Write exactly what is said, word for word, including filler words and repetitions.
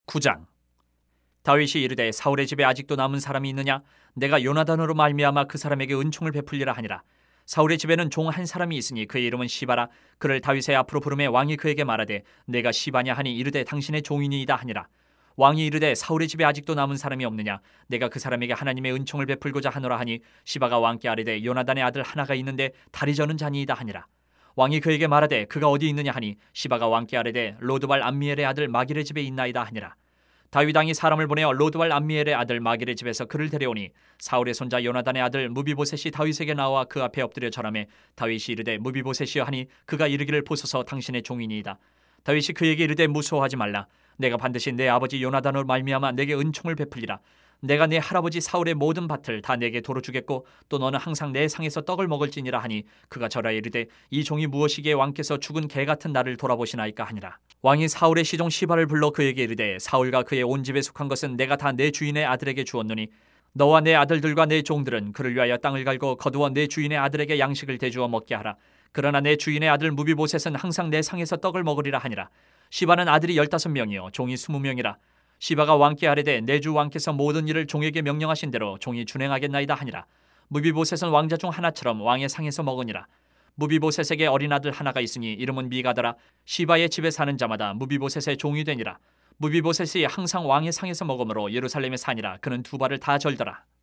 구 장. 다윗이 이르되 사울의 집에 아직도 남은 사람이 있느냐? 내가 요나단으로 말미암아 그 사람에게 은총을 베풀리라 하니라. 사울의 집에는 종 한 사람이 있으니 그의 이름은 시바라. 그를 다윗의 앞으로 부르매 왕이 그에게 말하되 내가 시바냐 하니 이르되 당신의 종이니이다 하니라. 왕이 이르되 사울의 집에 아직도 남은 사람이 없느냐? 내가 그 사람에게 하나님의 은총을 베풀고자 하노라 하니 시바가 왕께 아뢰되 요나단의 아들 하나가 있는데 다리 저는 자니이다 하니라. 왕이 그에게 말하되 그가 어디 있느냐 하니 시바가 왕께 아뢰되 로드발 암미엘의 아들 마길의 집에 있나이다 하니라. 다윗 왕이 사람을 보내어 로드발 암미엘의 아들 마길의 집에서 그를 데려오니 사울의 손자 요나단의 아들 무비보셋이 다윗에게 나와 그 앞에 엎드려 절하매 다윗이 이르되 무비보셋이여 하니 그가 이르기를 보소서 당신의 종이니이다. 다윗이 그에게 이르되 무서워하지 말라. 내가 반드시 내 아버지 요나단으로 말미암아 내게 은총을 베풀리라. 내가 내 할아버지 사울의 모든 밭을 다 내게 도로 주겠고 또 너는 항상 내 상에서 떡을 먹을지니라 하니 그가 절하여 이르되 이 종이 무엇이기에 왕께서 죽은 개 같은 나를 돌아보시나이까 하니라. 왕이 사울의 시종 시바를 불러 그에게 이르되 사울과 그의 온 집에 속한 것은 내가 다 내 주인의 아들에게 주었노니 너와 내 아들들과 내 종들은 그를 위하여 땅을 갈고 거두어 내 주인의 아들에게 양식을 대주어 먹게 하라. 그러나 내 주인의 아들 무비보셋은 항상 내 상에서 떡을 먹으리라 하니라. 시바는 아들이 열다섯 명이요 종이 스무 명이라. 시바가 왕께 아뢰되 내 주 왕께서 모든 일을 종에게 명령하신 대로 종이 준행하겠나이다 하니라. 무비보셋은 왕자 중 하나처럼 왕의 상에서 먹으니라. 무비보셋에게 어린 아들 하나가 있으니 이름은 미가더라. 시바의 집에 사는 자마다 무비보셋의 종이 되니라. 무비보셋이 항상 왕의 상에서 먹으므로 예루살렘에 사니라. 그는 두 발을 다 절더라.